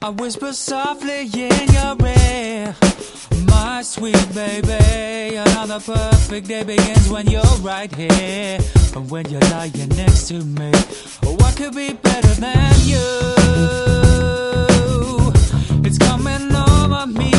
I whisper softly in your ear, my sweet baby. Another perfect day begins when you're right here, and when you're lying next to me. What could be better than you? It's coming over me